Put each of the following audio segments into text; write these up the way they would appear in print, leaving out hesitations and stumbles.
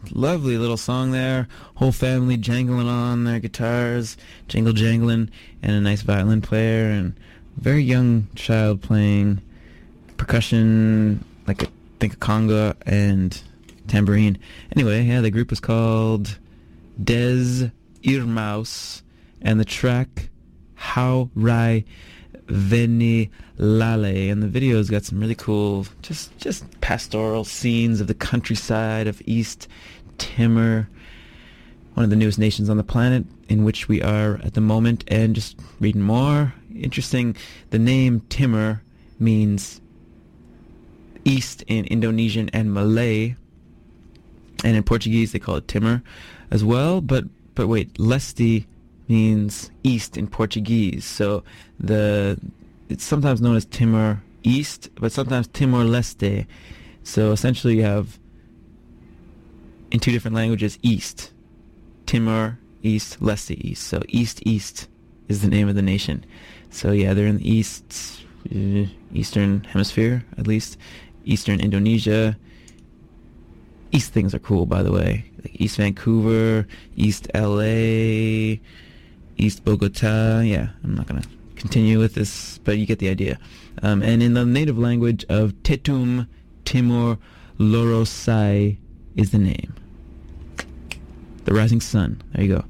lovely little song there. Whole family jangling on their guitars, jangling, and a nice violin player, and a very young child playing percussion, like I think a conga and tambourine. Anyway, yeah, the group was called Des Irmãos, and the track How Rai Veni Lale, and the video's got some really cool just pastoral scenes of the countryside of East Timor, one of the newest nations on the planet, in which we are at the moment. And just reading more, interesting, the name Timor means east in Indonesian and Malay, and in Portuguese they call it Timor as well, but wait, Leste means east in Portuguese, so it's sometimes known as Timor East, but sometimes Timor Leste. So essentially you have, in two different languages, East. Timor East, Leste East. So East is the name of the nation. So yeah, they're in the Eastern Hemisphere, at least. Eastern Indonesia. East things are cool, by the way. Like East Vancouver, East LA, East Bogota. Yeah, I'm not going to continue with this, but you get the idea. And in the native language of Tetum Timor Lorosai is the name. The Rising Sun. There you go.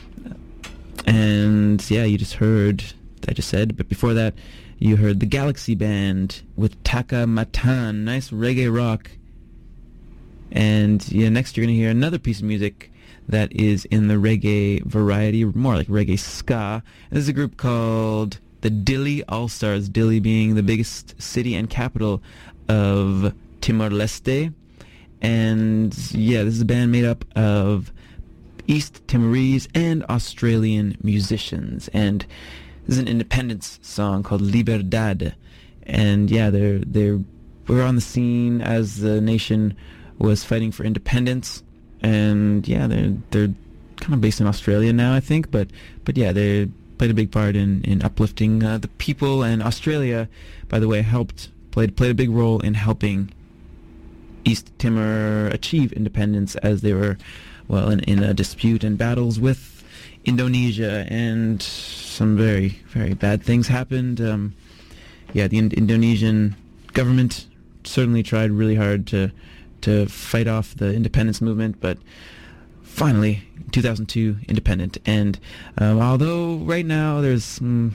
And yeah, you just heard, I just said, but before that, you heard the Galaxy Band with Taka Matan. Nice reggae rock. And yeah, next you're going to hear another piece of music that is in the reggae variety, more like reggae ska. And this is a group called the Dili All-Stars, Dili being the biggest city and capital of Timor-Leste. And yeah, this is a band made up of East Timorese and Australian musicians. And this is an independence song called Liberdade. And yeah, they were on the scene as the nation was fighting for independence. And yeah, they're kind of based in Australia now, I think, but yeah, they played a big part in uplifting the people. And Australia, by the way, played a big role in helping East Timor achieve independence, as they were, well, in a dispute and battles with Indonesia, and some very, very bad things happened. Yeah, the Indonesian government certainly tried really hard to fight off the independence movement, but finally, 2002, independent. And although right now there's some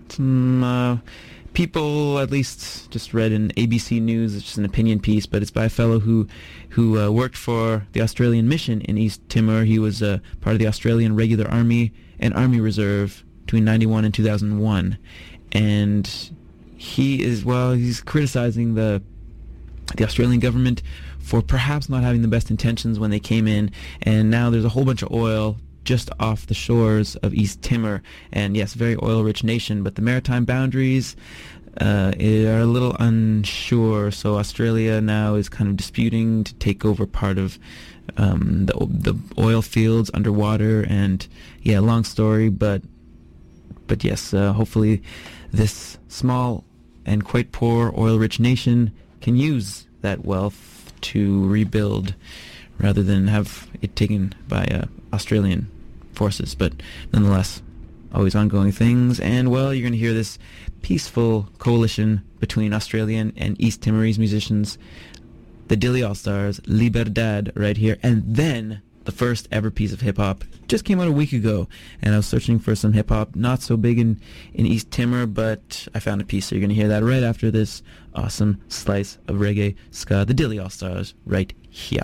people, at least just read in ABC News, it's just an opinion piece, but it's by a fellow who worked for the Australian mission in East Timor. He was part of the Australian Regular Army and Army Reserve between 91 and 2001. And he's criticizing the Australian government for perhaps not having the best intentions when they came in, and now there's a whole bunch of oil just off the shores of East Timor, and yes, very oil-rich nation, but the maritime boundaries are a little unsure, so Australia now is kind of disputing to take over part of the oil fields underwater, and yeah, long story, but yes, hopefully this small and quite poor oil-rich nation can use that wealth to rebuild rather than have it taken by Australian forces. But nonetheless, always ongoing things. And well, you're going to hear this peaceful coalition between Australian and East Timorese musicians, the Dili All-Stars, Liberdade, right here. And then the first ever piece of hip-hop just came out a week ago, and I was searching for some hip-hop not so big in East Timor, but I found a piece, so you're going to hear that right after this awesome slice of reggae ska, the Dili All-Stars, right here.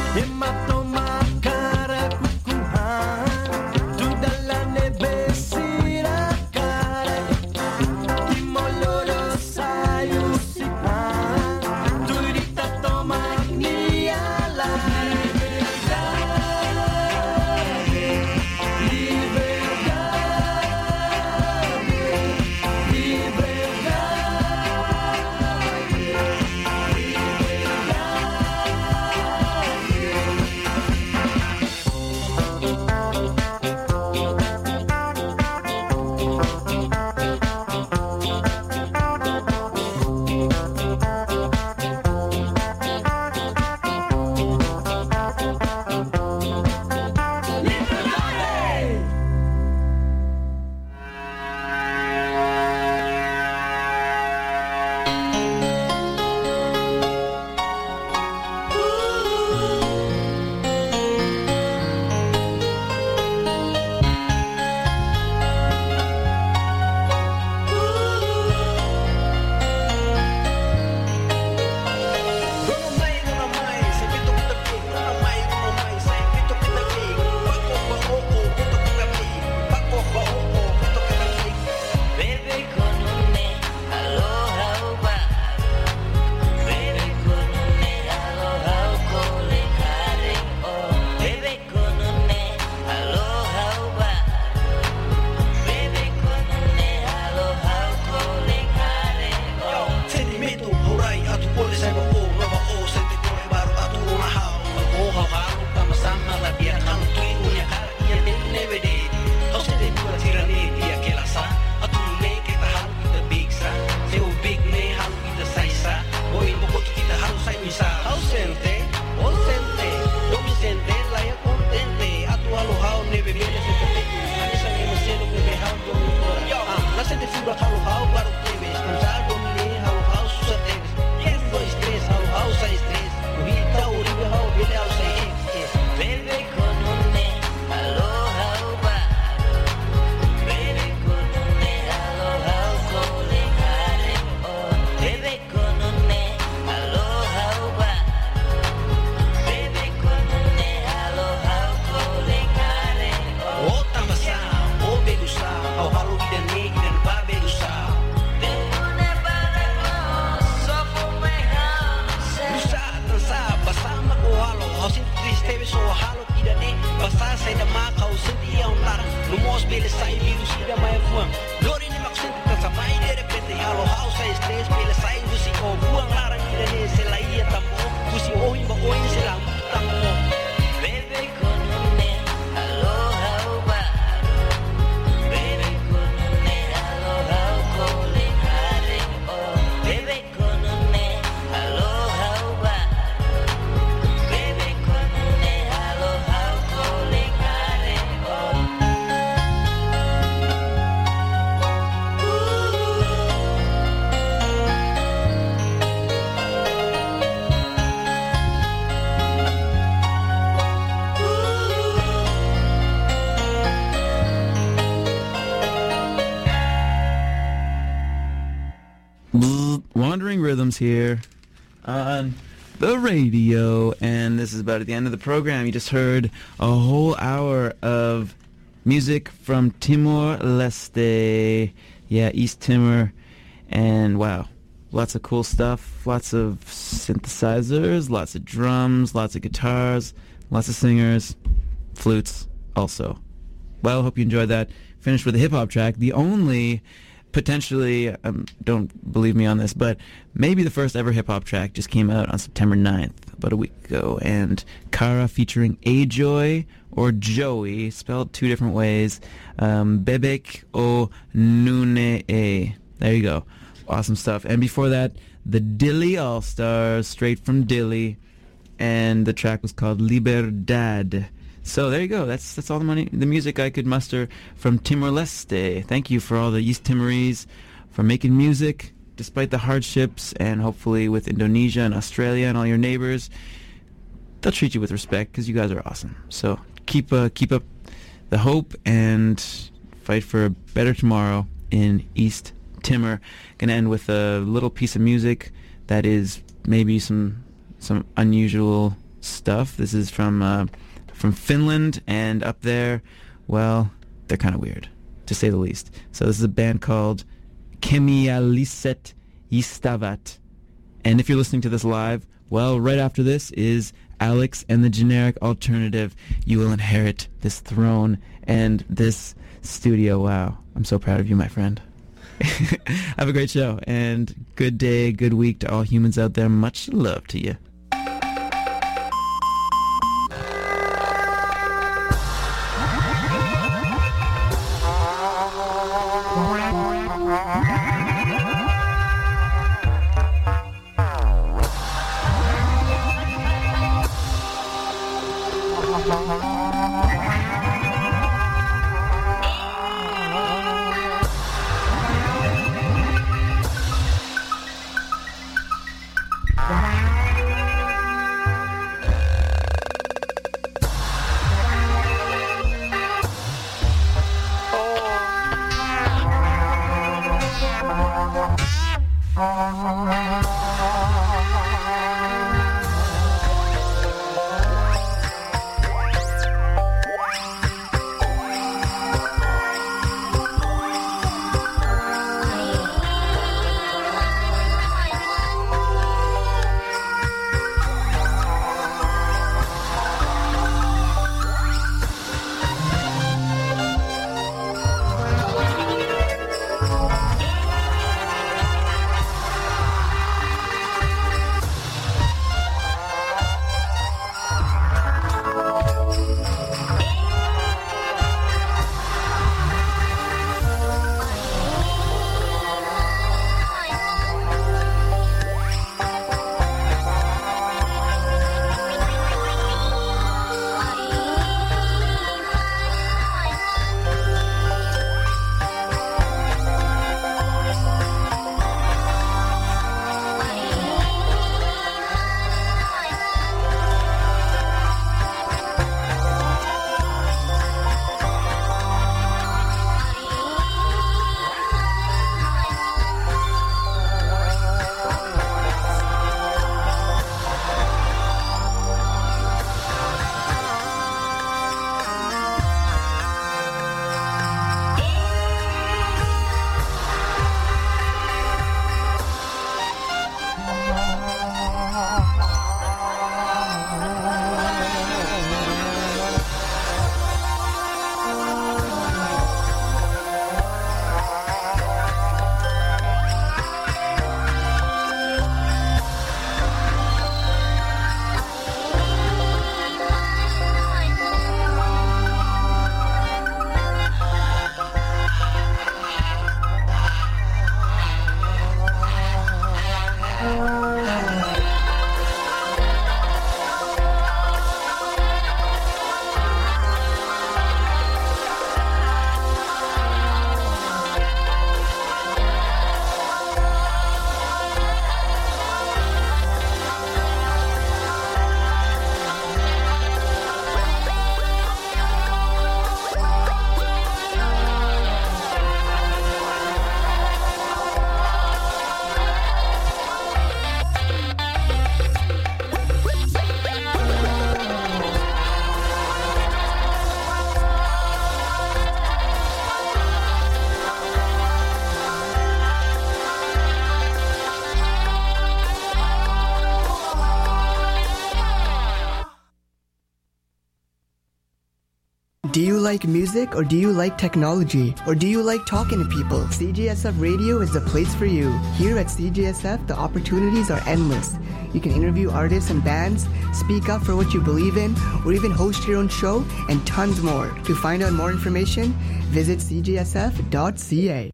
Wandering Rhythms here on the radio, and this is about at the end of the program. You just heard a whole hour of music from Timor-Leste, East Timor, and wow, lots of cool stuff, lots of synthesizers, lots of drums, lots of guitars, lots of singers, flutes also. Well, hope you enjoyed that. Finished with a hip-hop track, the only potentially, don't believe me on this, but maybe the first ever hip-hop track just came out on September 9th, about a week ago, and Kara featuring Ajoy, or Joey, spelled two different ways, Bebek o Nune E. There you go. Awesome stuff. And before that, the Dili All-Stars, straight from Dili, and the track was called Liberdad. So there you go. That's all the music I could muster from Timor-Leste. Thank you for all the East Timorese for making music despite the hardships, and hopefully with Indonesia and Australia and all your neighbors, they'll treat you with respect because you guys are awesome. So keep up the hope and fight for a better tomorrow in East Timor. Gonna end with a little piece of music that is maybe some unusual stuff. This is from Finland, and up there, well, they're kind of weird, to say the least. So this is a band called Kemialliset Yistavat. And if you're listening to this live, well, right after this is Alex and the Generic Alternative. You will inherit this throne and this studio. Wow. I'm so proud of you, my friend. Have a great show, and good day, good week to all humans out there. Much love to you. Do you like music, or do you like technology, or do you like talking to people? CJSF Radio is the place for you. Here at CJSF, the opportunities are endless. You can interview artists and bands, speak up for what you believe in, or even host your own show, and tons more. To find out more information, visit cjsf.ca.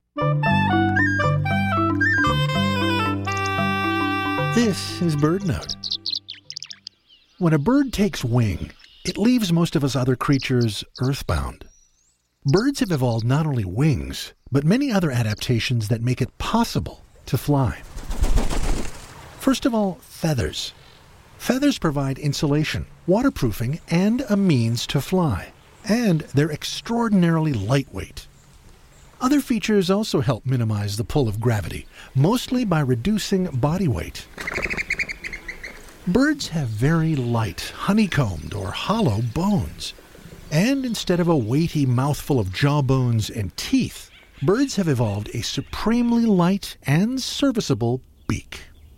This is BirdNote. When a bird takes wing, it leaves most of us other creatures earthbound. Birds have evolved not only wings, but many other adaptations that make it possible to fly. First of all, feathers. Feathers provide insulation, waterproofing, and a means to fly. And they're extraordinarily lightweight. Other features also help minimize the pull of gravity, mostly by reducing body weight. Birds have very light, honeycombed or hollow bones. And instead of a weighty mouthful of jawbones and teeth, birds have evolved a supremely light and serviceable beak.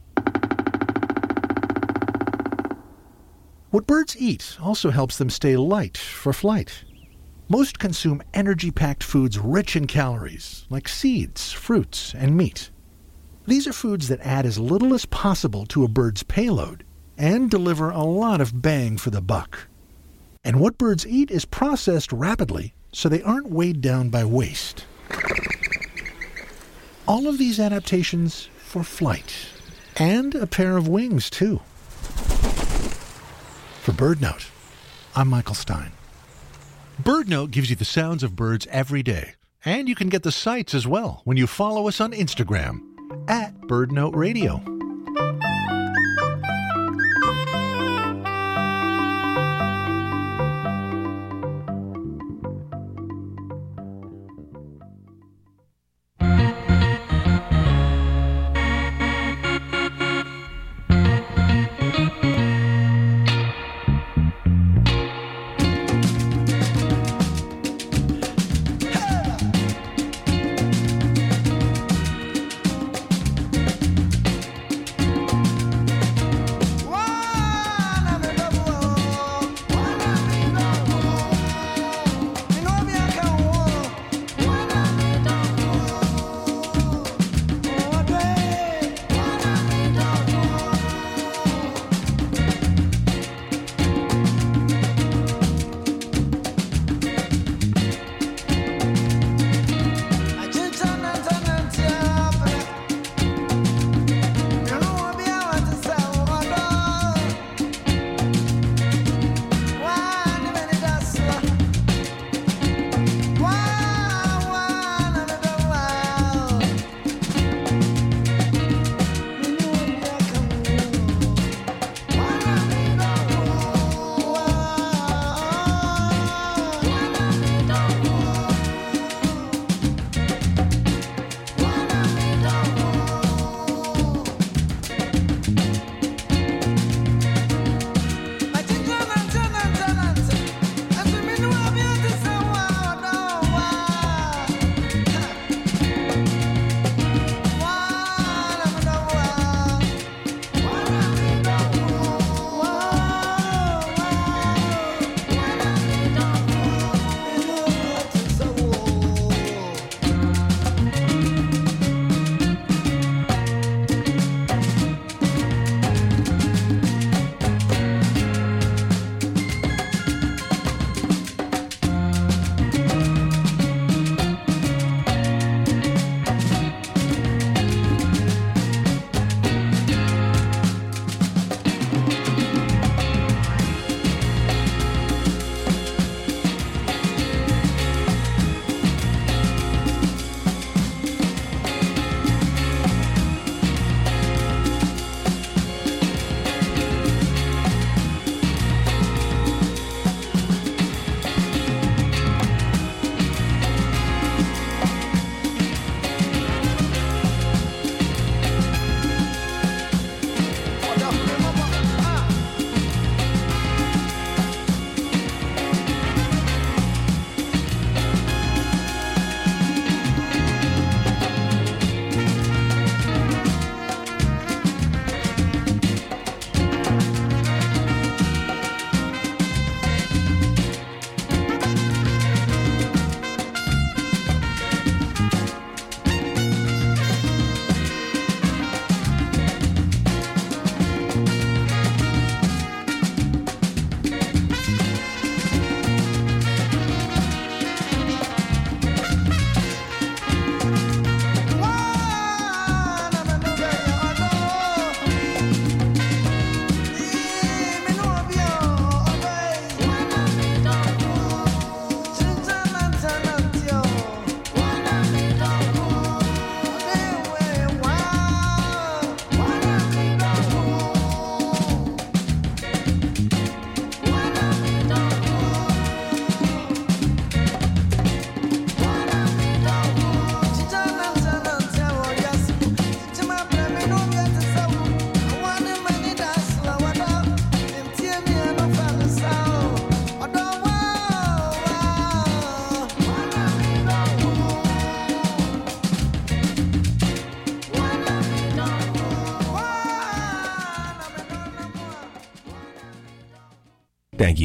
What birds eat also helps them stay light for flight. Most consume energy-packed foods rich in calories, like seeds, fruits, and meat. These are foods that add as little as possible to a bird's payload and deliver a lot of bang for the buck. And what birds eat is processed rapidly, so they aren't weighed down by waste. All of these adaptations for flight, and a pair of wings, too. For BirdNote, I'm Michael Stein. BirdNote gives you the sounds of birds every day, and you can get the sights as well when you follow us on Instagram @BirdNoteRadio.